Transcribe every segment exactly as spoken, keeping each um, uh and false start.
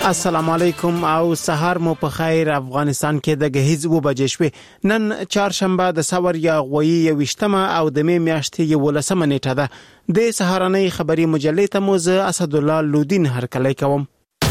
السلام علیکم او سهار مو په خیر. افغانستان کې د غهیز و بجې شوې. نن چهارشنبه د سور یا غوي یوشتمه او د می میاشتې یولسمه نیټه ده. د سهارنۍ خبري مجلې ته مو زه اسد الله لودین هرکلی کوم.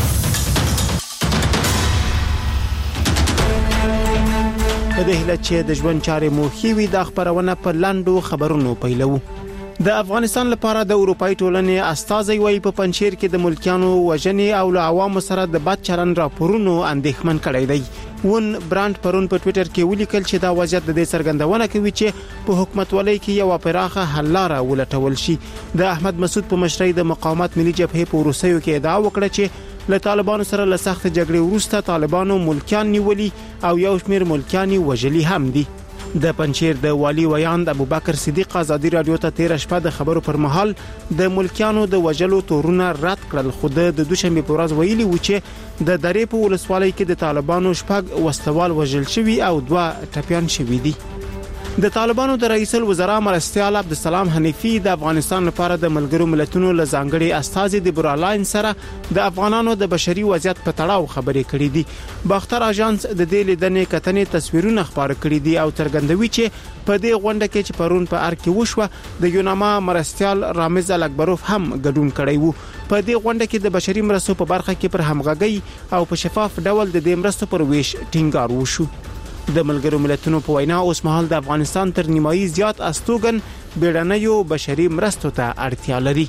په دې هله چې د ژوند چارې مو خېوي د خبرونه په لاندو خبرونو پیلو. د افغانستان لپاره د اروپאי ټولنې استازي وایي په پنځیر کې د ملکیانو وژنې او له عوامو سره د بد چلند راپورونو اندېښمن کړی دی. ون برانډ پرون په ټوئیټر کې ولیکل چې دا وضعیت د دې څرګندونه کوي چې په حکومتولۍ کې یو پراخه حل لاره ولټول شي. د احمد مسعود په مشرۍ د مقاومت ملي جبهې په روسیو کې ادعا وکړه چې له طالبانو سره له سخت جګړې وروسته طالبانو ملکیان نیولي او یو شمېر ملکیان وژلي هم دي. د پنځیر د والی ویاند ابوبکر صدیق ازادي رادیو ته تیر شپه د خبرو پر مهال د ملکیانو د وژلو تورونه رد کړل. خو د دوشنبه په ورځ ویلي و چې د درې په ولسوالۍ کې د طالبانو شپږ وسوال وژل شوي او دوه ټپيان شوي دي. د طالبانو د رئیس الوزرا مرستیال عبدالسلام حنیفی د افغانستان لپاره د ملګرو ملتونو له ځانګړي استازي د برالاین سره د افغانانو د بشري وضعیت په تړاو خبرې کړې دي. باختر اژانس د دې لیدنې کتنې تصویرونه خبره کړې دي او څرګندوي چې په دې غونډه کې چې پرون په ار کې وشوه د یوناما مرستیال رامز الاکبروف هم ګډون کړی وو. په دې غونډه کې د بشري مرستو په برخه کې پر همغږي او په شفاف ډول د دې مرستو پر ویش ټینګار وشو. د ملګرو ملتونو په وینا اوس مهال د افغانستان تر نیمایي زیات استوګن بیړنیو بشري مرستو ته اړتیا لري.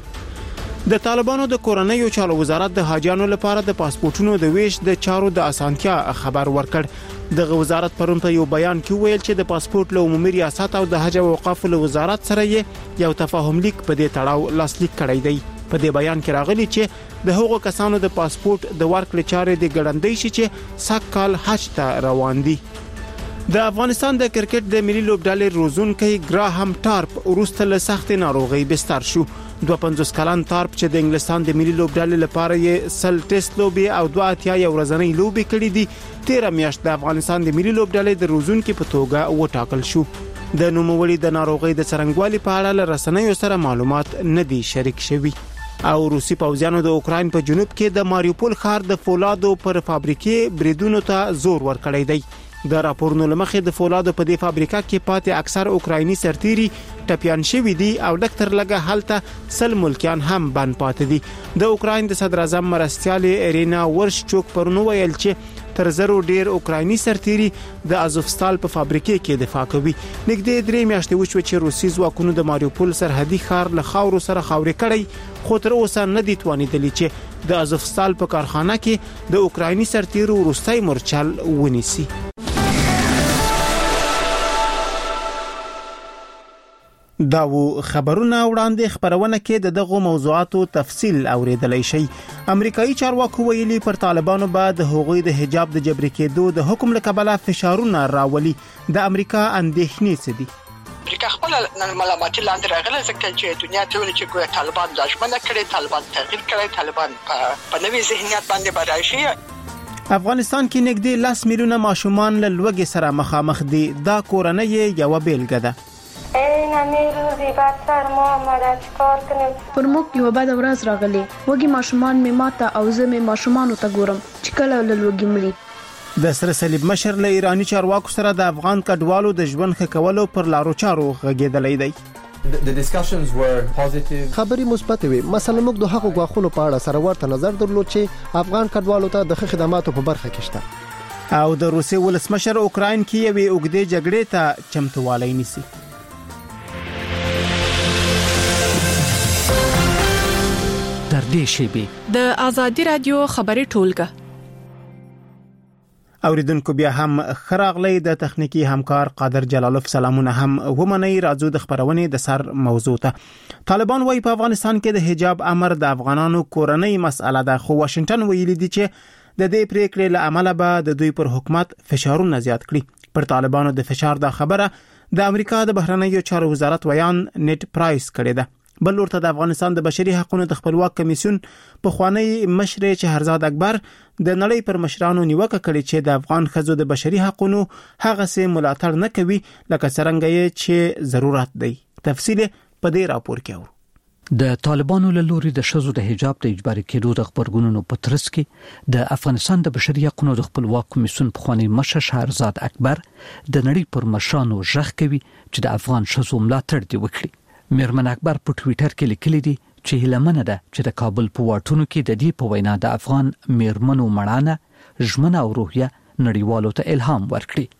د طالبانو د کورنیو چارو وزارت د حاجیانو لپاره د پاسپورتونو د ویش د چارو د اسانتیا خبر ورکړ. د وزارت پرون په یو بیان کې ویل چې د پاسپورت له عمومي ریاست او د حج او اوقاف له وزارت سره یو تفاهم لیک په دې تړاو لاسلیک کړی دی. په دې بیان کې راغلي چې د هغو کسانو د پاسپورت د ورکړې چارې د ګړندۍ شي چې سږ کال حج ته روان دي. د افغانستان د کرکټ د ملي لوبډلې روزونکي ګراهم ټارپ ورسته له سخت ناروغي بستر شو. دوه پنځوس کلن ټارپ چې د انګلستان د ملي لوبډلې لپاره یې سل ټیسټ لوبي او دوه اتیا یو ورځنۍ لوبي کړې دي. تیر میاشت د افغانستان د ملي لوبډلې د روزونکي په توګه وټاکل شو. د نوموړي د ناروغي د څرنګوالي په اړه له رسنیو سره معلومات نه دي شریک شوي. او روسي پوځیانو د اوکراین په جنوب کې د ماریوپول ښار د فولادو پر فابریکې بریدونو ته زور ورکړی دی. د راپورونو لمخې د فولادو په دې فابریکه کې پاتې اکثر اوکرایني سرتيري ټپيان شوي دي او ډاکټر لګه حالت سل ملکیان هم بند پاتې دي. د اوکراین د صدر اعظم مرستیال ارینا ورشچوک پرونو ویل چې تر زرو ډیر اوکرایني سرتيري د ازوفستال په فابریکې کې دفاع کوي. نږدې درې میاشتې وشو چې روسي ځواکونو د ماریوپول سرحدي ښار له خاورو سره خاورې کړی، خو تر اوسه نه دي توانیدلی چې د ازوفستال په کارخانه کې د اوکرایني سرتيرو وروستي مورچل ونیسي. دا و خبرونه وړاندې خبرونه کې د دغه موضوعاتو تفصیل اوریدلای شي. امریکایي چارواکو ویلي پر طالبانو به د حقوقي د حجاب د جبري کېدو د حکم لکبله فشارونه راولي. د امریکا اندېښنې څه دي؟ امریکا خپل ملامتي لاندې راغله ځکه چې دنیا ته ولې چې ګویا طالبان دښمنه کړي، طالبان تغییر کړي، طالبان په نوې ذهنیت باندې براشي. افغانستان کې نږدې لس میلیونه ماشومان له لوږې سره مخامخ دي. دا کورنۍ یو بیلګه ده. پر موږ یو بد ورځ راغلی. وګي ماشومان می ماته او زه می ماشومانو ته ګورم چې کله له لوږې مړي. د سره صلیب مشر له ایرانی چارواکو سره د افغان کډوالو د ژوند ښه کولو پر لارو چارو غږېدلې دی. خبري مثبت وي. مثلا موږ د حقوقو غوښتلو په اړه سره ورته نظر درلود چې افغان کډوالو ته د خدماتو په برخه کې شته. او د روسي ولسمشر اوکراین کې یوې اوږدې جګړې ته چمتووالی نیسي. در دې شیبه د ازادي رادیو خبري ټولګه اوریدونکو بیا هم خراغلی. د تخنیکی همکار قادر جلالوف سلامونه هم ومني. راځو د خبرونې د سر موضوع ته. طالبان وايي په افغانستان کې د حجاب امر د افغانانو کورنۍ مسأله ده، خو واشنگټن ویلي دی چې د دې پریکړې له عمله به د دوی پر حکومت فشارونه زیات کړي. پر طالبانو د فشار د خبره د امریکا د بهرنیو چارو وزارت ویان نیټ پرایس کړی ده. بل ورته د افغانستان د بشري حقوقو د خپلواک کمیسیون په خوانی مشر شهرزاد اکبر د نړۍ پر مشرانو نیوکه کړې چې د افغان ښځو د بشري حقوقو هغه سه ملاتړ نه کوي لکه څنګه چې ضرورت دی. تفصیل په دې راپور کې و. د طالبانو له لوري د ښځو د حجاب د اجباري کېدو د خبرګونونو په ترڅ کې د افغانستان د بشري حقوقو د خپلواک کمیسیون پخوانی مشر شهرزاد اکبر د نړۍ پر مشرانو ژغ کوي چې د افغان ښځو ملاتړ دی وکړي. میرمن اکبر په ټوئیټر کې لیکلي دي چې هیلمنه ده چې د کابل په واټونو کې د دې په وینا د افغان میرمنو مړانه ژمنه او روحیه نړیوالو ته الهام ورکړي.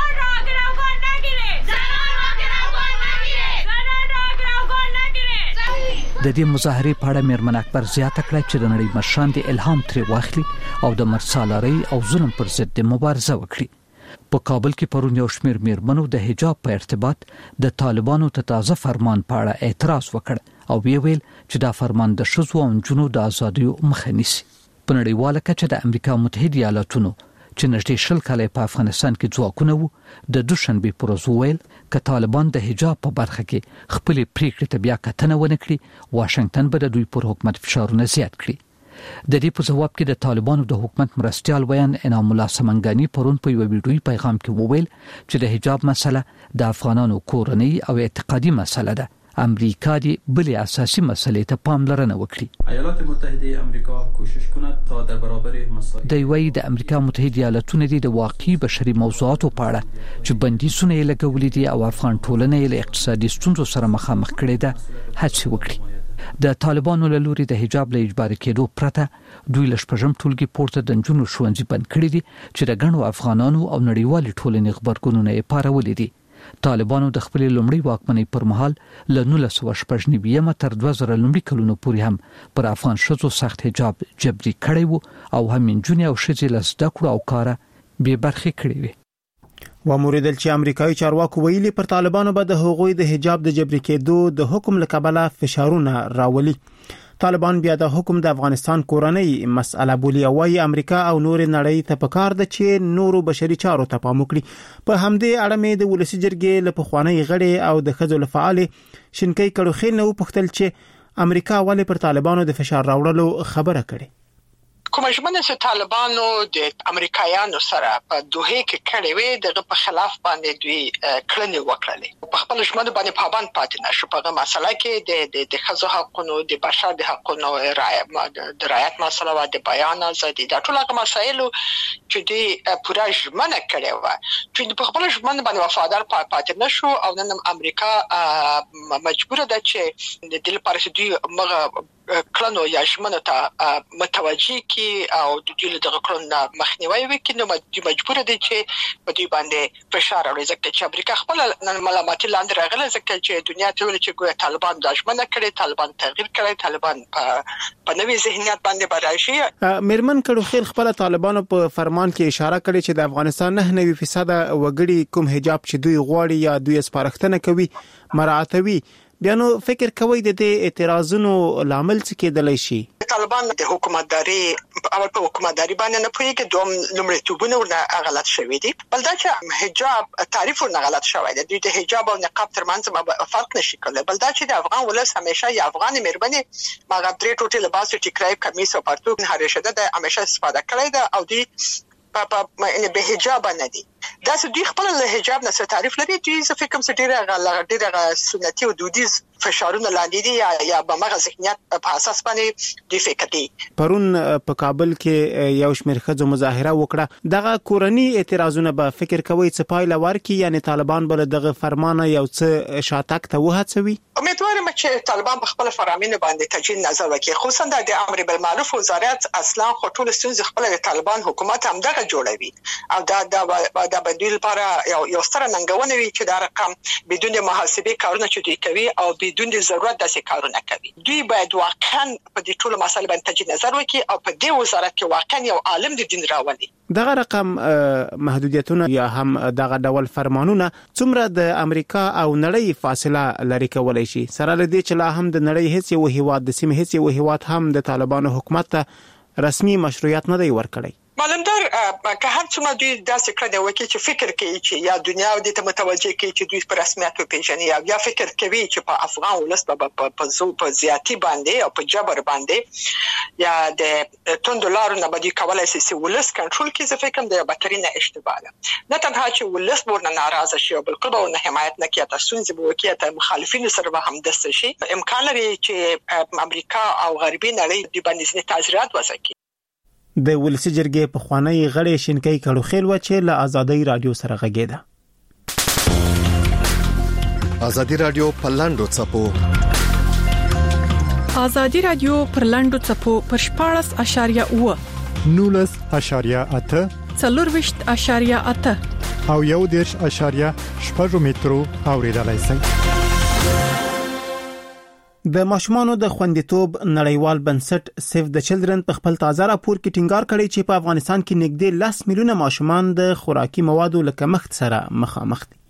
د دې مظاهرې په اړه میرمن اکبر زیاته کړه چې د نړۍ مشران د الهام ترې واخلي او د مرسالارۍ او ظلم پر ضد مبارزه وکړي. په کابل کې پرون یو شمېر میرمنو د حجاب په ارتباط د طالبانو ته تازه فرمان په اړه اعتراض وکړ او وی ویل چې دا فرمان د ښځو او نجونو د ازادۍ مخه نیسي. په نړیواله کچه د امریکا متحده ایالاتونو چې نږدې شل کاله په افغانستان کې ځواکونه وو د دوشنبه پر ورځ ویل ک طالبان د حجاب په برخه کې خپل پریکړې ته بیا کتنه ونه کړي واشنگټن به د دوی پر حکومت فشارونه زیات کړي. د دې په جواب کې د طالبانو د حکومت مرستيال ویان انعام الله سمنګانی پرون په یو ویډیوي پیغام کې وویل چې د حجاب مسله د افغانانو کورنۍ او اعتقادي مسله ده. امریکا دی بل اساسي مسلې ته پاملرنه وکړي. ایالات متحده آمریکا کوشش کند تا در برابر مسائل د وی د امریکا متحده ایالاتونو د واقعي بشري موضوعاتو په اړه چې بندیزونه یې لګولې دي او افغان ټولنه یې له اقتصادي ستونزو سره مخامخ کړي ده هڅه وکړي. د طالبانو له لوري د حجاب له اجباري کېدو پرته دوی له شپږم ټولګي پورته د نجونو ښوونځي بند کړي دي چې د ګڼو افغانانو او نړیوالي ټولنې خبرګونونه یې پارولې دي. طالبانو د خپل لومړي واکمنۍ پر مهال له نولس سوه شپږ نوي تر دوه زره لومړي کلونو پورې هم پر افغان ښځو سخت حجاب جبري کړی وو او هم نجونې او ښځې له زده کړو او کاره بې برخې کړې وي. وموریدل چې امریکایي چارواکو ویلي پر طالبانو به د حقوقي د حجاب د جبري کېدو د حکم لکبله فشارونه راولي. طالبان بیا د حکم د افغانستان کورنۍ مسأله بولی او وايي امریکا او نور نړۍ ته پکار ده چې نورو بشري چارو ته پام وکړي. په همدې اړه مې د ولسی جرګې له پخوانی غړي او د خځو له فعال شینکۍ کړوخې نو پختل چې امریکا ولې پر طالبانو د فشار راوړلو خبره کړي. کوم ژمنه چې طالبانو د امریکایانو سره په دوه کې کړې وې دغه په خلاف باندې دوی کړنې وکړلې. په خپل ژمنه باندې پابند پاتې نشو. په هغه مسله کې د د خځو حقوقو د بشر د حقوقو رعایت د رعایت مسله او د بیان ازادي د ټولو هغه مسایلو چې د پوره ژمنه کړې و چې په خپل ژمنه باندې وفادار پاتې نشو او نن امریکا مجبور ده چې د دې لپاره چې دوی مغه کلنو یا ژمنه ته متوجي کی او د دې د کلنو مخنیوي وکړي نو مجبور دي چې په دې باندې فشار راوړي ځکه چې امریکا خپل ملامت لاندې راغله ځکه چې دنیا ته ویل چې ګویا طالبان د ژمنه کړي طالبان تغییر کړي طالبان په نوې ذهنیت باندې براشي. میرمن کړو خیر خپل طالبانو په فرمان کې اشاره کړې چې د افغانستان نه نوي فیصد وګړي کوم حجاب چې دوی غواړي یا دوی سپارښتنه کوي مراعاتوي. بیا نو فکر کوي د دې اعتراضونو لامل څه کېدلی شي؟ طالبان د حکومتداري اول په حکومتداري باندې نه پوهیږي دوم لومړیتوبونه ورنه غلط شوی دي. بل دا چې حجاب تعریف ورنه غلط شوی دی. دوی د حجاب او نقاب ترمنځ فرق نشي کولای. بل دا چې د افغان ولس همیشه یا افغان مېرمنې ماغه درې ټوټې لباس ټیکرای کمیس او پرتوګ هر شته د همیشه استفاده کړی ده او دوی په په به حجاب نه دي. دا چې دوی خپل له حجاب نه څه تعریف لري دوی څه فکر څه ډیره ډیره سنتي او دودیز فشارونه لاندې دي یا یا په مغه ذهنیت په اساس باندې دوی فکر دي. پرون په کابل کې یو شمېر خځو مظاهره وکړه. دغه کورنی اعتراضونه به فکر کوي چې پایله ورکړي یعنی طالبان بل دغه فرمانه یو څه شاتک ته وهڅوي. امیدوارم چې طالبان په خپل فرامینه باندې تجدید نظر وکړي. خصوصا د امر بالمعروف وزارت اصلا خطول ستونزې خپل طالبان حکومت هم دغه جوړوي او دا دا د بدیل لپاره یو یو ستر ننګونه وی چې دا رقم بدون محاسبه کارونه چې دوی کوي او بدون ضرورت داسې کارونه کوي. دوی باید واقعا په دې ټول مسایل باندې تجدید نظر وکړي او په دې وزارت کې واقعا یو عالم د دین راولي. دغه رقم محدودیتونه یا هم دغه ډول فرمانونه څومره د امریکا او نړۍ فاصله لري کولای شي سره لدی چې لا هم د نړۍ هیڅ یو هیواد د سیمې هیڅ یو هیواد هم د طالبانو حکومت ته رسمي مشروعیت نه دی ورکړی. معلومدار که هر څومره دوی داسې کړنې وکړي چې فکر کوي چې یا دنیا دې ته متوجه کوي چې دوی په رسمیت وپیژني یا فکر کوي چې په افغان ولس په په زو په زیاتی باندې او په جبر باندې یا د توند لارو نه بدی کولای شي چې ولس کنټرول کړي. زه فکر کوم دا بدترینه اشتباه ده. نه تنها چې ولس ورنه ناراضه شي او بالکل به نه حمایت نه کوي، تاسو څنګه به وکړي ته مخالفین سره به همدست شي. امکان لري چې امریکا او غربي نړۍ د باندې تاثیرات وسکي. د ولسی جرګې په خوانی غړې شینکۍ کړو خیل و چې له آزادۍ رادیو سره غږیده. آزادۍ رادیو په لاندو چپو آزادۍ رادیو پر لاندو چپو پر شپاړس اشاریه اوه نولس اشاریه اته څلورويشت اشاریه اته او یو دیرش اشاریه شپږ مترو اوریدلای شئ. د ماشومانو د خوندیتوب نړیوال بنسټ سیف د چلډرن په خپل تازه راپور کې ټینګار کړی چې په افغانستان کې نږدې لس میلیونه ماشومان د خوراکي موادو له کمښت سره مخامخ دي.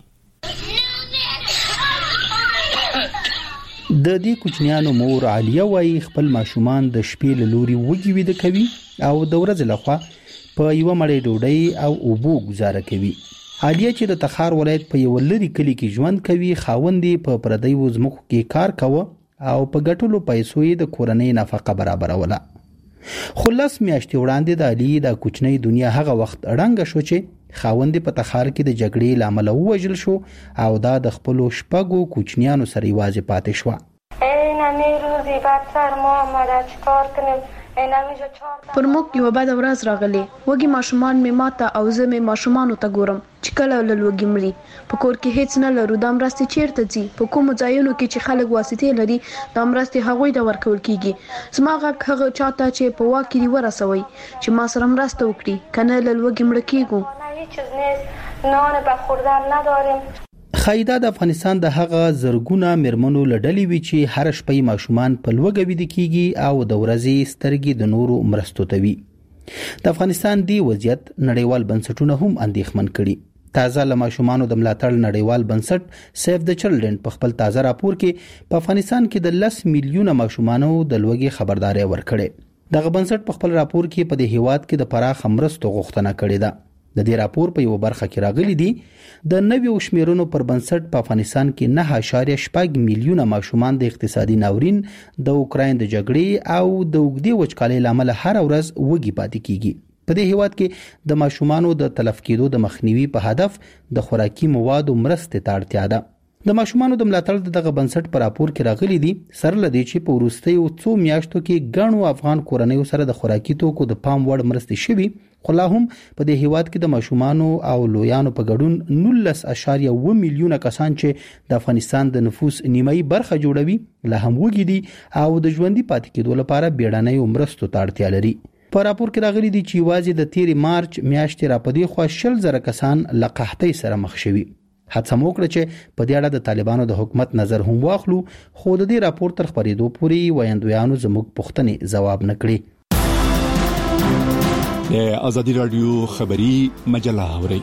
د دې کوچنیانو مور عالیه وايي خپل ماشومان د شپې له لوري وږي ویده کوي او د ورځې لخوا په یو مړې ډوډۍ او اوبو گزاره کوي. عالیه چې د تخار ولایت په یو لری کلی کې ژوند کوي، خاوندې په پردیو ځمکو کې کار کوي او په ګټلو پیسو یې د کورنۍ نفقه برابروله. خلاص میاشتې وړاندې د علي د کوچنۍ دنیا هغه وخت اړنګ شو چې خاوند په تخار کې د جګړې لامل ووجل شو او دا د خپل شپږو کوچنیانو سره یوازې پاتې شو. اینمی روزی بعد سر محمد چیکار کنیم؟ پر موږ یو بد ورځ راغلی. وګي ماشومان می ماته او زه می ماشومان ته ګورم چې کله ول وګي مړي. په کور کې هیڅ نه لرو. د امرستي چیرته ځي؟ په کوم ځایونو کې چې خلک واسطې لري د امرستي هغوی د ورکول کیږي. زماغه هغه چاته چې په واکې دی ورسوي چې ما سره مرسته وکړي، کنه ل وګي مړ کیږو. هیڅ نه نان به خوردن نداریم. خایدا د افغانستان د هغه زرګونه مرمنو لړلې وی چې هر شپه ماشومان په لوګه وید کیږي او د ورځې سترګې د نورو مرستو توي. د افغانستان دی وضعیت نړیوال بنسټونه هم اندېښمن کړي. تازه له ماشومانو د ملاتړ نړیوال بنسټ سیف د چلډرن په خپل تازه راپور کې په افغانستان کې د لس میلیونه ماشومانو د لوګي خبرداري ورکړي. دغه بنسټ په خپل راپور کې په دې هیواد کې د پراخ مرستو غوښتنه کړې ده. د دې راپور په یو برخه کې راغلي دي د نویو شمیرونو پر بنسټ په افغانستان کې نه اشاریه شپږ میلیونه ماشومان د اقتصادي ناورین، د اوکراین د جګړې او د اوږدې وچکالۍ لامل هر ورځ وږي پاتې کیږي. په دې هیواد کې د ماشومانو د تلف کېدو د مخنیوي په هدف د خوراکي موادو مرستې ته اړتیا ده. د ماشومانو د ملاتړ دغه بنسټ په راپور کې راغلي دي سره لدی چې په وروستیو څو میاشتو کې ګڼو افغان کورنیو سره د خوراکي توکو د پام وړ مرستې شوي، خو لا هم په دې هیواد کې د ماشومانو او لویانو په ګډون نولس اشاریه اوه میلیونه کسان چې د افغانستان د نفوس نیمایي برخه جوړوي لا هم وږي دي او د ژوندۍ پاتې کېدو لپاره بیړنۍ مرستو ته اړتیا لري. په راپور کې راغلي دي چې یوازې د تیر مارچ میاشتې راپدې خو شل زره کسان له قحطۍ سره مخ شوي. هڅه وکړه چې په دې اړه د طالبانو د حکومت نظر هم واخلو، خو د دې راپور تر خبرېدو پورې وایندویانو زموږ پوښتنې ځواب نه کړي. د آزادۍ رادیو خبری مجله اوري.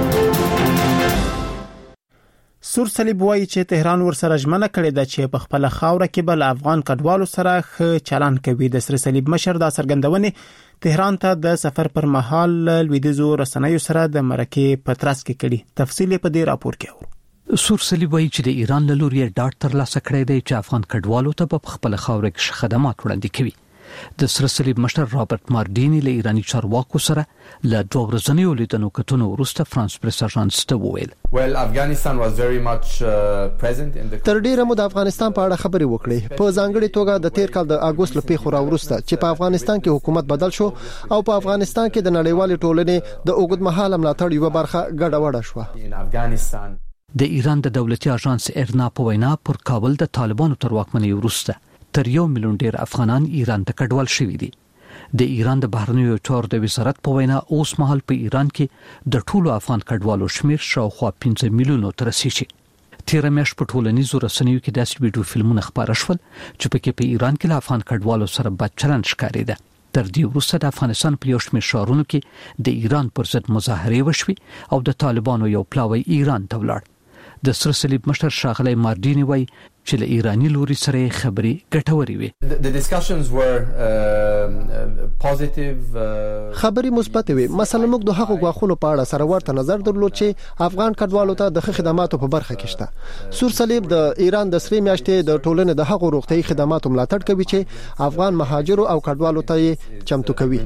سور صلیب وایي چې تهران ورسره ژمنه کړې ده چې په خپل خاوره کې بل افغان کډوالو سره ښه چلند کوي. د سر صلیب مشر دا څرګندونې تهران ته د سفر پر مهال لویدیزو رسنیو سره د مرکې په ترڅ کې کړي. تفصیل په دې راپور کې اورو. سور صلیب وایي چې د ایران له لوري ډاټ تر لاسه کړی دی چې افغان کډوالو ته په خپل خاوره کې خدمات وړاندې کوي. د سر صلیب مشر رابرټ ماردینی له ایرانی چارواکو سره له دوه ورځنیو لیدنو کتنو وروسته فرانس پریس اژانس ته وویل Well, Afghanistan was very much uh, present in the تر ډیره مو د افغانستان په اړه خبرې وکړې. په ځانګړي توګه د تیر کال د اگست له پیښو راوروسته چې په افغانستان کې حکومت بدل شو او په افغانستان کې د نړیوال ټولنې د اوږدمهاله ملاتړ یو برخه ګډوډه شوه. in Afghanistan د ایران د دولتي اژانس ارنا په وینا پر کابل د طالبانو تر واکمنۍ وروسته تر یو میلیون ډیر افغانان ایران ته کډوال شوي دي. د ایران د بهرنیو چارو د وزارت په وینا اوس مهال په ایران کې د ټولو افغان کډوالو شمیر شاوخوا پنځه میلیونو ته رسیږي. تیر میاشت په ټولنیزو رسنیو کې داسې ویډیو فلمونه خپاره شول چې پکې په ایران کې له افغان کډوالو سره بد چلند ښکارېده. تر دې وروسته د افغانستان په یو شمېر ښارونو کې د ایران پر ضد مظاهرې وشوې او د طالبانو یو پلاوی ایران ته ولاړ. د سر صلیب مشر ښاغلی ماردینی وایي چې له ایرانی لوري سره خبرې ګټورې وي. The discussions were uh, positive. خبرې مثبت وي. مثلا موږ د هغو غواخونو په اړه سره ورته نظر درلود چې افغان کډوالو ته د خدماتو په برخه کې شته. سور صلیب د ایران د سری میاشتې د ټولنې د هغو روغتيایي خدماتو ملاتړ کوي چې افغان مهاجرو او کډوالو ته چمتو کوي.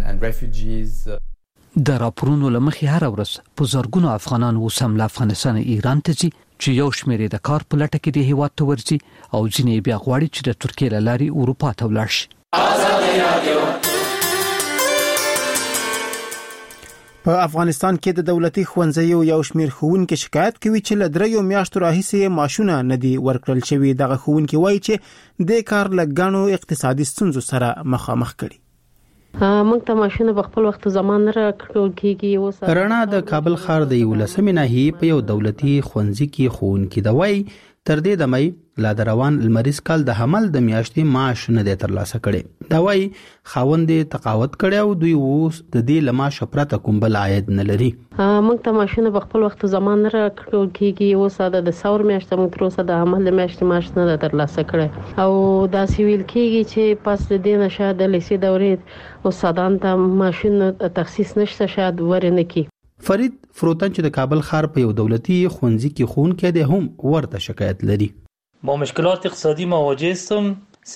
د راپورونو لمخې هر ورځ په زرګونو افغانان وسم له افغانستان ایران ته ځي چې یو شمېر د کار په لټه کې د هیواد ته ورځي او ځینې بیا غواړي چې د ترکیې له لارې اروپا ته ولاړ شي. په افغانستان کې د دولتي ښوونځیو یو شمېر ښوونکي شکایت کوي چې له دریو میاشتو راهیسې معاشونه نه دي ورکړل شوي. دغه ښوونکي وایي چې د کار له ګڼو اقتصادي ستونزو سره مخامخ کړي. موږ ته ماشونه په خپل وخت زمان نه راکړل کیږي. اوس رڼا د کابل ښار د یولسمې ناحیې په یو دولتي ښوونځي کې ښوونکي د وای تر دې د مې لا دروان المریز کال د حمل د میاشتې معاش نه دی ترلاسه کړي. دا وای خاوند تقاوت کړي او دوی اوس د دې لماش پرته کوم بل عاید نه لري. موږ ته ماشونه په خپل وخت زمان نه راکړل کیږي. اوس د ثور میاشت موږ تر اوسه د حمل میاشتې معاش نه ترلاسه کړي او دا سیویل کیږي چې پس د دې نشه د لیسې دورې استادان ته ماشونه تخصیص نشته شاید ورنه کی. فرید فروتن چې د کابل ښار په یو دولتي ښوونځي کې ښوونکی دی هم ورته شکایت لري. با مشکلات اقتصادی مواجه هستم.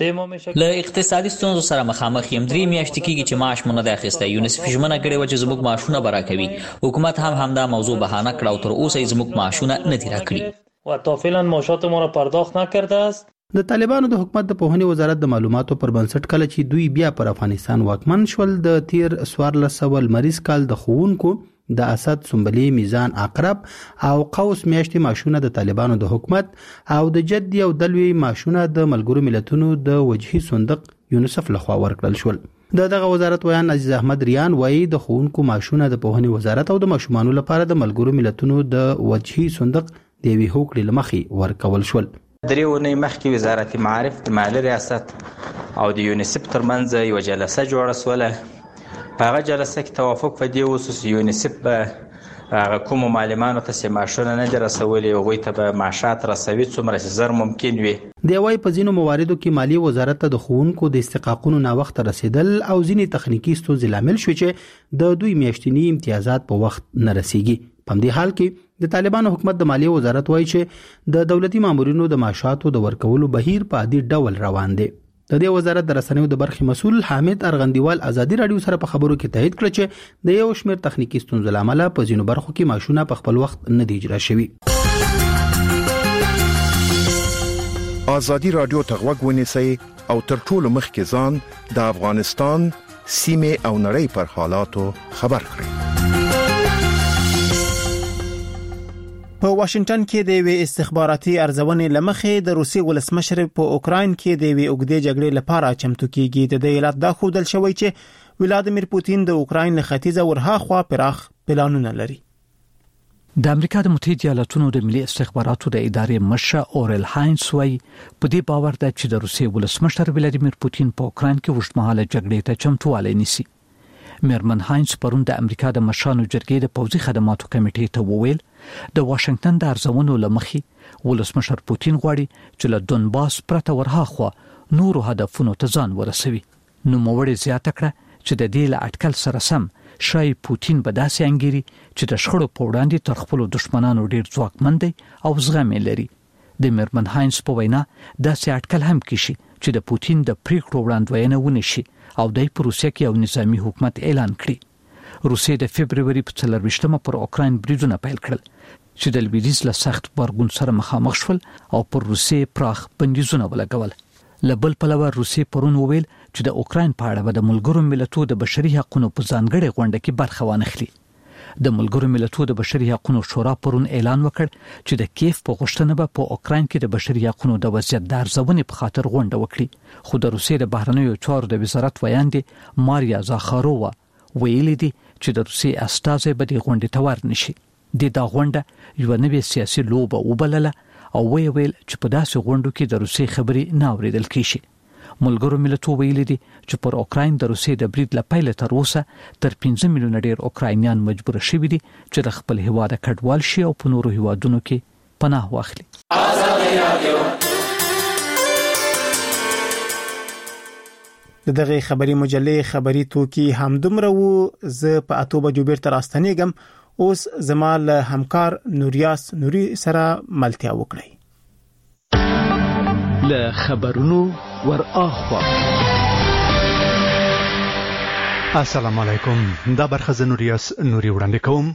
له اقتصادي ستونزو سره مخامخ یم. درې میاشتې کېږي چې معاش مونږ نه اخیستی. یونیسف ژمنه کړې وه چې زموږ معاشونه به راکوي. حکومت هم همدا موضوع بهانه کړه او تر اوسه یې زموږ معاشونه نه دي راکړي و تا فعلا معاشات ما را پرداخت نکرده است. د طالبانو د حکومت د پوهنې وزارت د معلوماتو پر بنسټ کله چې دوی بیا پر افغانستان واکمن شول د تیر سوارلس سوه المریز کال د ښوونکو د اسد سنبلی میزان عقرب او قوس میاشتې معاشونه د طالبانو د حکومت او د جدي او دلوي معاشونه د ملګرو ملتونو د وجهي صندوق یونیسف لخوا ورکړل شول. د دغه وزارت ویان عزیز احمد ریان وایي د ښوونکو معاشونه د پوهنې وزارت او د ماشومانو لپاره د ملګرو ملتونو د وجهي صندوق د یوې هوکړې لمخې ورکول شول. درې ونې مخکې وزارت معارف د مالی ریاست او د یونیسف ترمنځ یو جلسه جوړه شوله. په هغه جلسه کې توافق په دې وسو چې یونیسف به هغه کومو معلمانو ته چې معاشونه نه دي رسولي هغوی ته به معاشات رسوي څومره چې زر ممکن وي. دی وايي په ځینو مواردو کې مالی وزارت ته د ښوونکو د استحقاقونو ناوخته رسیدل او ځینې تخنیکي ستونزې لامل شوي چې د دوی میاشتني امتیازات په وخت نه رسیږي. په دې حال کې د طالبانو حکومت د مالی وزارت وایي چې د دولتي مامورینو د معاشاتو د ورکولو بهیر په عادي ډول روان دی. د دې وزارت د رسنیو د برخې مسؤل حامد ارغندیوال ازادي رادیو سره په خبرو کې تایید کړ چې د یو شمېر تخنیکی ستونزو لامل په ځینو برخو کې معاشونه په خپل وخت نه دی اجرا شوي. ازادي رادیو ته غوږ ونیسئ او تر ټولو مخکې ځان د افغانستان سیمه او نړۍ پر حالاتو خبر کړئ. په واشنگټن کې د وی استخباراتي ارزونې لمخې د روسي ولسمشر په اوکراین کې د وی اوګدې جګړې لپاره چمتو کیږي. د دې علت دا خودل شوی چې ولادیمیر پوتین د اوکراین له ختیځه ورها خوا پراخ پلانونه لري. د امریکا د متحده ایالاتونو د ملي استخباراتو د ادارې مشر اورل هاینس وايي په دې باور ده چې د روسي ولسمشر ولادیمیر پوتین په اوکراین کې وشمهاله جګړې ته چمتووالی نیسي. میرمن هاینس پرون د امریکا د مشرانو جرګې د پوځي خدماتو کمیټې ته وویل د واشنگټن د ارزونو لمخې ولسمشر پوتین غواړي چې له دونباس پرته ورها خوا نورو هدفونو ته ځان ورسوي. نو موړې زیاته کړه چې د دې له اټکل سره سم شای پوتین به داسې انګيري چې د شخړو په وړاندې تر خپل دښمنانو ډیر ځواکمن دی او زغم لري. د میرمن هاینس په وینا داسې اټکل هم کیږي چې د پوتین د پریکړو وړاندوینه ونشي او د روسیې کې یو نظامی حکومت اعلان کړي. روسیې د فبرवरी په څلرويشتمه پر اوکراین بریدونه پیل کړل چې د لویدیز له سخت بارګون سره مخامخ شول او پر روسیې پراخ بندیزونه ولګول. لبل پلوه روسیې پرون وویل چې د اوکراین په اړه به د ملګرو ملتونو د بشري حقوقو په ځانګړي غونډه کې برخه وانخلي. د ملګرو ملتونو د بشري حقوقو شورا پرون اعلان وکړ چې د کیف په غوښتنه به په اوکراین کې د بشري حقوقو د وضعیت د ارزونې په خاطر غونډه وکړي. خو د روسیې د بهرنیو چارو د وزارت ویاندې ماریا زاخارووا ویلي دي چې د روسیې استازي به د غونډې ته ورنشي. د دا غونډه یو نوې سیاسي لوبه وبلله او ویل چې په داسې غونډو کې د روسیې خبرې نه اوریدل کیږي. ملګرو ملتونو ویلي دي چې پر اوکراین د روسیې د برید لپاره تر اوسه تر پنځه میلیونه ډیر اوکراینیان مجبور شوي دي چې د خپل هیواد کډوال شي او په نورو هیوادونو کې پناه واخلي. د دغه خبري مجلې خبري توکي همدومره وو. زه په اتو بجو بیرته راستنیږم. اوس زما له همکار نوریاس نوري سره ملتیا وکړئ. له خبرونو ور اخوا. السلام علیکم. دا برخه ز نوریاس نوري وړاندې کوم.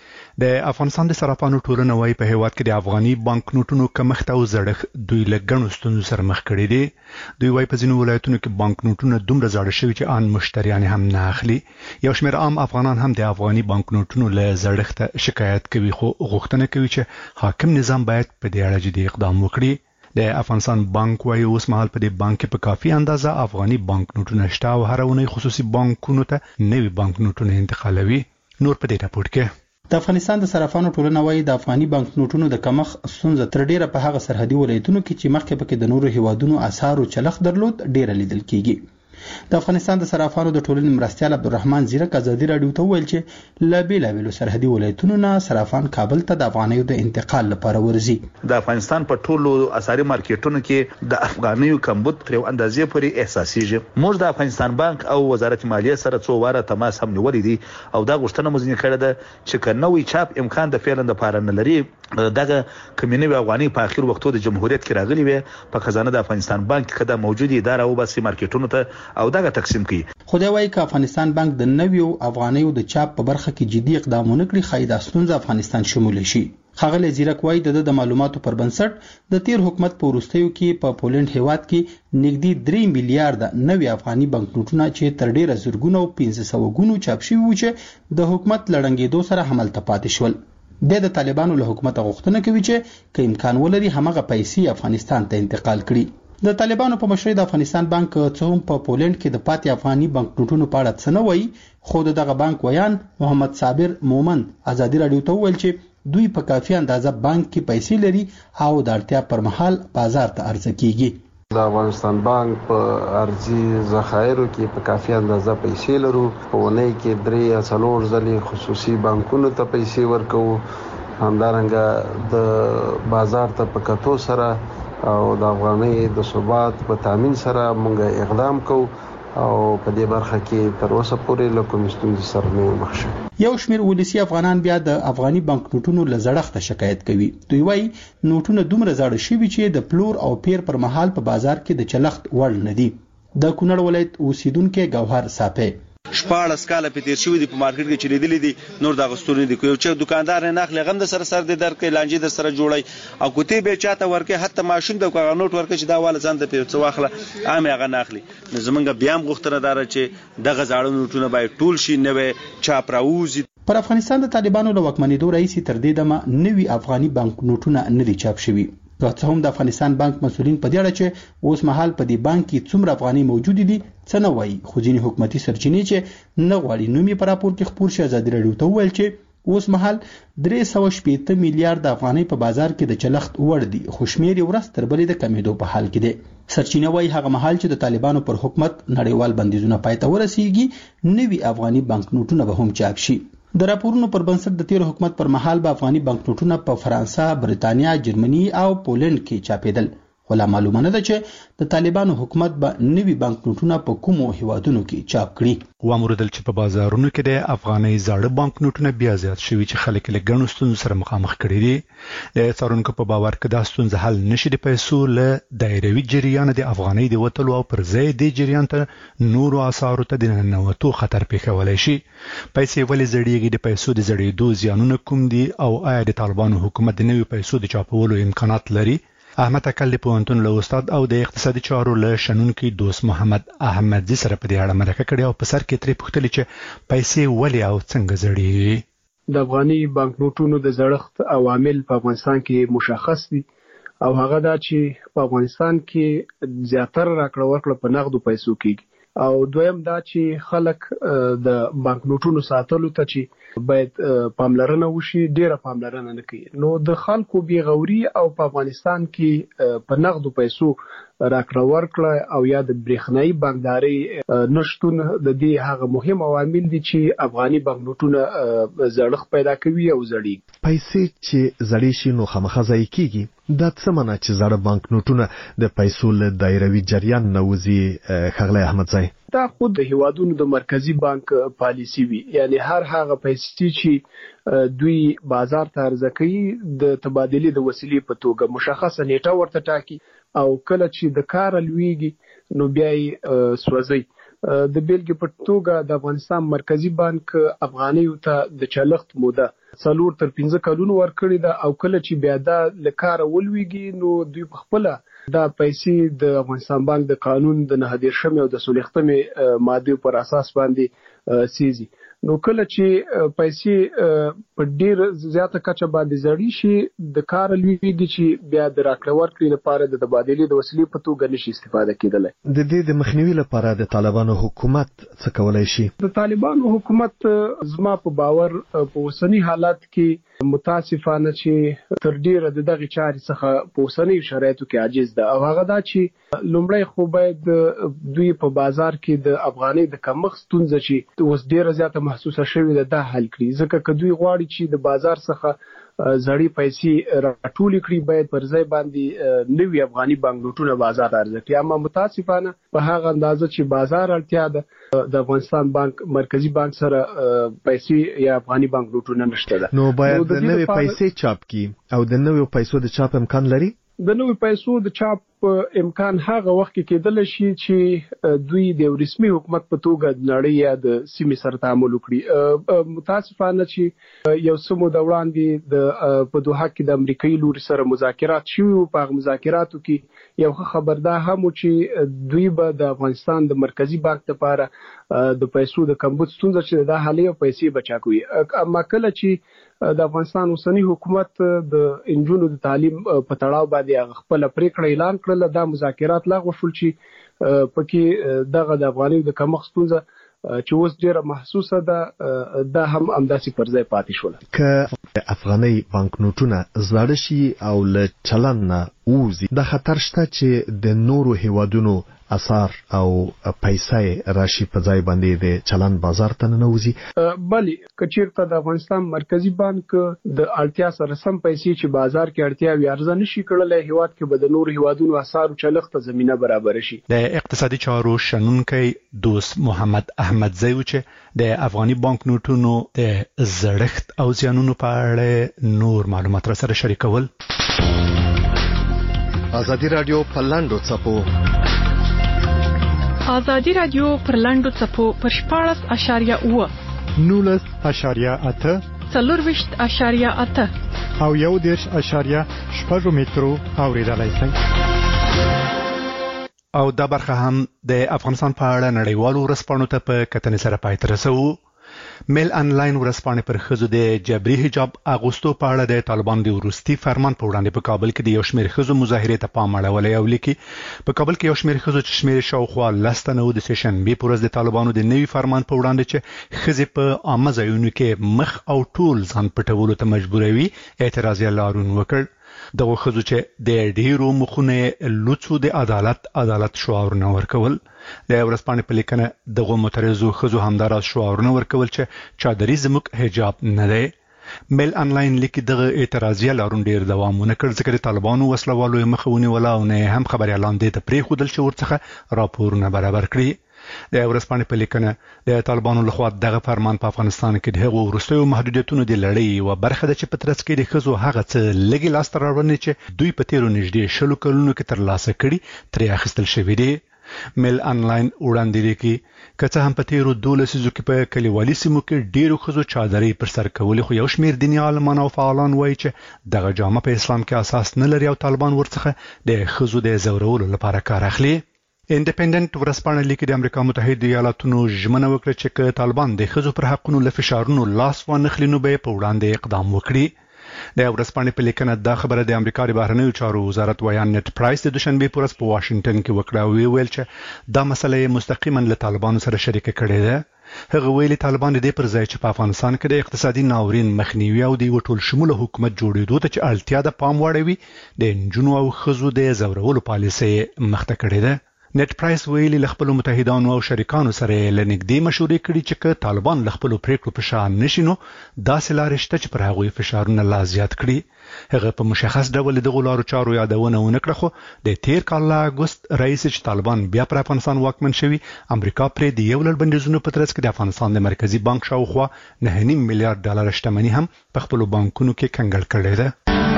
د افغانستان د صرافانو ټولنه وايي په هیواد کې د افغاني بانک نوټونو کمښت او زړښت دوی له ګڼو ستونزو سره مخ کړي دي. دوی وايي په ځینو ولایتونو کې بانک نوټونه دومره زاړه شوي چې ان مشتریان هم نه اخلي. یو شمېر عام افغانان هم د افغاني بانک نوټونو له زړښت شکایت کوي، خو غوښتنه کوي چې حاکم نظام باید په دې اړه جدي اقدام وکړي. د افغانستان بانک وايي اوس مهال په دې بانک کې په کافي اندازه افغاني بانک نوټونه شته او هر ونی خصوصي بانکونو ته نوي بانک نوټونه انتقالوي. نور په دې راپور کې د افغانستان د صرافانو ټولنه وايي د افغاني بانک نوټونو د کمښت ستونزه تر ډیره په هغه سرحدي ولایتونو کې چې مخکې پکې د نورو هیوادونو اسعارو چلخ درلود ډیره لیدل کیږي. د افغانستان د صرافانو د ټولنې مرستیال عبدالرحمن زیرک ازادي رادیو ته ویل چې له بیلابیلو سرحدي ولایتونو نه صرافان کابل ته د افغانیو د انتقال لپاره ورځي. د افغانستان په ټولو اسعاري مارکیټونو کې د افغانیو کمبود تر یو اندازې پورې احساسيږي. موږ د افغانستان بانک او وزارت مالیه سره څو واره تماس هم نیولې دي او دا غوښتنه مو ځنې کړې ده چې کنوي چاپ امکان د فعلا د پاره نه لري دغه کمینوي افغاني په اخر وختو د جمهوریت کې راغلي وي په خزانه د افغانستان بانک کې د موجودي اداره او باسي مارکیټونو ته او دغه تقسیم کړي. خو دا وايي چې افغانستان بانک د نویو افغانیو د چاپ په برخه کې جدي اقدامونه کړی خایدا ستونزه افغانستان شمول شي. خغل زیرک وايي د د معلوماتو پر بنسټ د تیر حکومت په وروستیو کې په پولند هیواد کې نږدې درې میلیارډ نوي افغاني بانک نوټونه چې تر ډیره زرګونو او پنځه سوه ګونو چاپ شوي و چې د حکومت لړنګېدو سره حمل ته پاتې شول. د د طالبانو له حکومت غوښتنه کوي چې که امکان ولري همغه پیسې افغانستان ته انتقال کړي. د طالبانو په مشرۍ د افغانستان بانک څو هم په پولند کې د پاتې افغاني بانک نوټونو په اړه څه نه وایي، خو دغه بانک ویان محمد صابر مومند ازادي رادیو ته ویل چې دوی په کافي اندازه بانک کې پیسې لري او د اړتیا پر مهال بازار ته عرضه کیږي. د افغانستان بانک په ارزي ذخایرو کې په کافي اندازه پیسې لرو. په ونې کې درې یا څلور ځلې خصوصي بانکونو ته پیسې ورکوو. همدارنګه د بازار ته په کتو سره او د افغانۍ د ثبات په تامین سره موږ اقدام کوو او په دې برخه کې تر اوسه پورې له کوم ستونزې سره نه مخ شو. یو شمېر ولسی افغانان بیا د افغاني بانک نوټونو له زړښت شکایت کوي. دوی وايي نوټونه دومره زاړه شوي چې د پلور او پیر پر مهال په بازار کې د چلخت وړ نه دي. د کونړ ولایت اوسیدونکو گوهر صافی شپاړس کاله په تیر شوی دی په مارکیټ کې چې لیدلې دي نور د غستوري دي یو چې دکاندار نه اخلي غم د سره سر د درکې لانجې در سره جوړي او کوتي به چاته ورکه حتی ماشوم د نوټ ورکه چې دا واله ځان د پیڅ واخله عام هغه نه اخلي. زمونږ بیا هم غوښتنه دار چې دغه زاړه نوټونه باید ټول شي نوې چاپ راوځي. پر افغانستان د طالبانو له واکمنېدو رئیس تر دې دمه نوي افغاني بانک نوټونه نه دي چاپ شوي. که هم د افغانستان بانک مسؤلین په دې اړه چې اوس مهال په دې بانک کې څومره افغاني موجود دي څه نه وایي، خو ځینې حکومتي سرچینې چې نه غواړي نومي په راپور کې خپور شي ازادي رادیو ته وویل چې اوس مهال درې سوه شپېته میلیارډ افغانۍ په بازار کې د چلخت وړ دي، خو شمېر یې ورځ تر بلې د کمیدو په حال کې دی. سرچینه وایي هغه مهال چې د طالبانو پر حکومت نړیوال بندیزونه پای ته ورسیږي نوي افغاني بانک نوټونه به هم چاپ شي. د راپورونو پر بنسټ د تیر حکومت پر مهال به افغاني بانک نوټونه په فرانسه، بریتانیا، جرمني او پولند کې چاپېدل. ولا معلومه نه ده چې د طالبانو حکومت به نوي بانک نوټونه په کومو هیوادونو کې چاپ کړي. وامردل چې په بازارونو کې د افغاني زاړه بانک نوټونه بیا زیات شوي چې خلک له ګڼو ستونزو سره مخامخ کړي دي. د څارونکو په باور کې دا ستونزه حل نشي د پیسو له دایروي جریان د افغاني د وټلو او پر ځای د جریان ته نورو اسعارو ته د ننوتو خطر پیښولای شي. پیسې ولې زړیږي، د پیسو د زړېدو زیانونه کوم دي او آیا د طالبانو حکومت د نوي پیسو د چاپولو امکانات لري؟ احمد اکل په پوهنتون له استاد او د اقتصادي چارو له شنونکي دوست محمد احمدزي سره په دې اړه مرکه کړې او په سر کې ترې پوښتنه چې پیسې ولې او څنګه زړېږي. د افغاني بانک نوټونو د زړښت عوامل په افغانستان کې مشخص دي او هغه دا چې په افغانستان کې زیاتره راکړه ورکړه په نغدو پیسو کېږي او دویم دا چې خلک د بانک نوټونو ساتلو ته چې باید پاملرنه وشي ډیره پاملرنه نه کوي. نو د خلکو بې غوري او په افغانستان کې په نغدو پیسو راکړه ورکړه او یا د برېښنايي بانکداري نشټون د دې هغه مهم عوامل دي چې افغاني بانکنوټونه زړښت پیدا کوي او زړی پیسې چې زړې شي نو خامخا ځای کیږي دا څه معنی چې زړه بانکنوټونه د پیسو له دایروي جریان نه وځي خغلی احمدزی دا خود د هیوادونو د مرکزی بانک پالیسی وي یعنی هر هغه پیسې چې دوی بازار ته عرضه کوي د تبادلې د وسیلې په توګه مشخصه نیټه ورته ټاکي او کله چې د کار لویږي نو بیا یې سوځي د بیلګې په توګه د افغانستان مرکزی بانک افغانیو ته د چلښت موده څلور تر پنځه کلونو ورکړی دا او کله چې بیا دا لکار ولويږي نو دوی په خپل دا پیسې د افغانستان بانک د قانون د نه دیرشمې او د سولختمې ماده پر اساس باندې سيزي نو کله چې پیسې په ډیر زیاته کچه باندې زړی شي د کار لویږي چې بیا د راکړه ورکړې لپاره د تبادلې د وسیلې په توګه نشي استفاده کېدلی د دې د مخنیوي لپاره د طالبانو حکومت څه کولای شي د طالبانو حکومت زما په باور په اوسنی حالت کې متاسفانه چې تر ډیره د دغه چارې څخه په اوسنی شرایطو کې عاجز ده او هغه دا چې لومړی خو باید دوی په بازار کې د افغاني د کمښت ستونزه چې اوس ډیره زیاته محسوسه شوې ده دا حل کړي ځکه که دوی غواړي چې د بازار څخه زړې پیسې راټول کړي باید پر ځای باندې نوي افغاني بانکنوټونه بازار عرضه کړي اما متاسفانه په هغه اندازه چې بازار اړتیا ده د افغانستان بانک مرکزی بانک سره پیسې یا افغاني بانکنوټونه نشته ده نو باید د نوې پیسې چاپ کی او د نوې پیسو د چاپ امکان لري د نوې پیسو د چاپ امکان هغه وخت کې کېدل شي چې دوی د رسمي حکومت په توګه د نړۍ یا د سیمې سره تعامل وکړي متاسفانه چې یو څه موده وړاندې د په دوحه کې د امریکایي لوري سره مذاکرات شوي په هغه مذاکراتو کې یو خبردار هم چې دوی به د افغانستان د مرکزی بانک لپاره د پیسو د کمبود ستونزه چې د حالي پیسې بچا کوي اما کله چې د افغانستان اوسنی حکومت د انجونو د تعلیم په تړاو باندې خپل پریکړه اعلان کړل دا مذاکرات لغوه شول چې پکې دغه د افغاني د کمښت ستونزه چې اوس ډیره محسوسه ده دا هم همداسې پر ځای پاتې شول که افغاني بانکنوټونه زړه شي او له چلن نه وځي د خطر شته چې د نورو هیوادونو اثار او پیسې راشي په ځای باندې د چلن بازار ته نه وځي بلی کچیرته د افغانستان مرکزی بانک د اړتیا سره سم پیسې چې بازار کې اړتیا وي ارزه نشي کړلای هیواد کې به د نورو هیوادونو اثار چلښت زمينه برابر شي د اقتصادي چارو شنونکي دوست محمد احمدزی چې د افغاني بانکنوټونو د زړښت او زیانونو په اړه نور معلومات را سره شریکول ازادي رادیو پلاندو چپو ازادي رادیو پر لاندو چپو پر شپاړس اشاریه اوه نولس اشاریه اته څلورویشت اشاریه اته او یو دیرش اشاریه شپږ مترو اوریدلای شئ او دا برخه هم د افغانستان په اړه نړیوالو ورځپاڼو ته په کتنې سره پای ته رسوو میل انلاین ورځپاڼې پر ښځو د جبري حجاب اغوستو په اړه د طالبانو د وروستي فرمان په وړاندې په کابل کې د یو شمېر ښځو مظاهرې ته پام اړولی او لیکي په کابل کې یو شمېر ښځو چې شمېر شاوخوا لس تنه و د سهشنبې په ورځ د طالبانو د نوي فرمان په وړاندې چې ښځې په عامه ځایونو کې مخ او ټول ځان پټولو ته مجبوروي اعتراض یې لاروون وکړ دغه ښځو چې د ډیرو مخونه لوڅو د عدالت عدالت شعارونه ورکول د ورځپاڼې په لیکنه دغه معترضو ښځو همداراز شعارونه ورکول چې چادري زموږ حجاب نه دی میل انلاین لیکي دغه اعتراضیه لارون ډیر دوام ونه کړ ځکه د طالبانو وسلوالو مخاوني ولا او نه هم خبريالان دې ته پرې خودل چې ورڅخه راپورونه برابر کړي د ورځپاڼې په لیکنه د طالبانو لخوا دغه فرمان په افغانستان کې د هغو وروستیو محدودیتونو د لړۍ او برخه د چې په ترڅ کې د ښځو هغه څه لګي لاس ته راوړنې چې دوی په تیرو نږدې شلو کلونو کې ترلاسه کړي ترې اخیستل شوي دي میل انلاین وړاندې لیکي که څه هم په تیرو دولسو کې په کلیوالي سیمو کې ډیرو ښځو چادرې پر سر کولې خو یو شمېر دیني عالمان او فعالان وایي چې دغه جامه په اسلام کې اساس نه لري او طالبان ورڅخه د ښځو د زورولو لپاره کار اخلي انډیپندنت ورځپاڼه لیکي د امریکا متحده ایالاتونو ژمنه وکړه چې که طالبان د ښځو پر حقونو له فشارونو لاس وانخلي نو به په وړاندې اقدام وکړي د ورځپاڼې په لیکنه دا خبره د امریکا د بهرنیو چارو وزارت ویان نت پرایس د دوشنبه په ورځ په واشنگټن کې وکړه او ویل چې دا مسله مستقیما له طالبانو سره شریک کړې ده هغه ویلي طالبان دې پر ځای چې په افغانستان کې د اقتصادي ناورین مخنیوي او د ټول شموله حکومت جوړېدو ته چې اړتیا د پام وړوي د انجونو او خزو د زورولو پالیسي مخته کړې ده. نت پرایس ویلي ل خپل متحدانو او شریکانو سره لنګدې مشورې کړي چې طالبان ل خپل پریکړو په شان نشینو داسې لارې شته چې پر هغوی فشارونه لا زیات کړي. هغه په مشخص ډول د غلارو چارو یادونه ونکړه خو د تیر کال ل اگست رئیس چې طالبان بیا پر افغانستان واکمن شوي امریکا پرې د یو لړ بندیزونو په ترڅ کې د افغانستان د مرکزی بانک شاوخوا نه نیم میلیارډ ډالر شتمنۍ هم په خپل بانکونو کې کنګل کړې ده.